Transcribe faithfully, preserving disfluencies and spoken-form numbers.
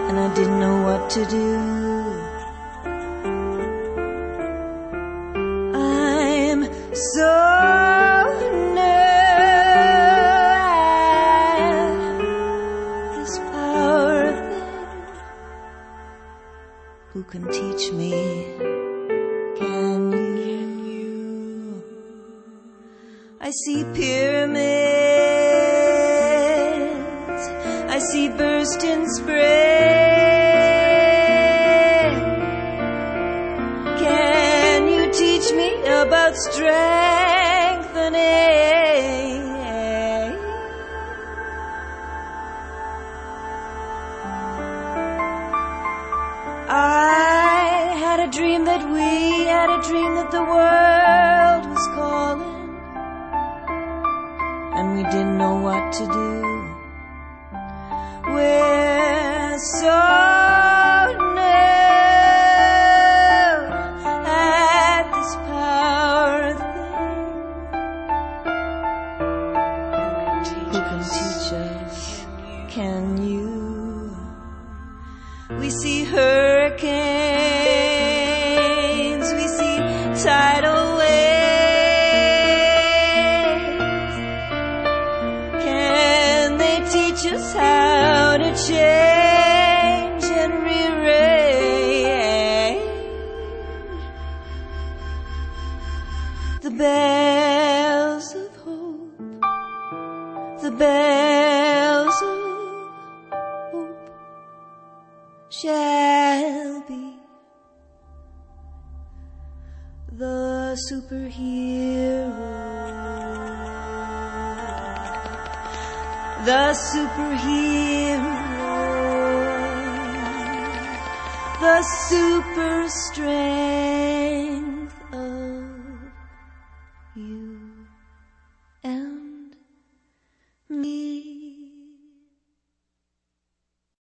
and I didn't know what to do. I'm so new at this power thing. Who can teach me? Can you? I see pyramids, I see bursting spring. Can you teach me about strengthening? I had a dream that we had a dream that the world was calling, and we didn't know what to do. We're so new at this power thing. Who can teach us? Can you? We see hurricanes, we see tidal waves. Can they teach us how to change and rearrange? The bells of hope, the bells of hope shall be the superhero, the superhero, the super strength of you.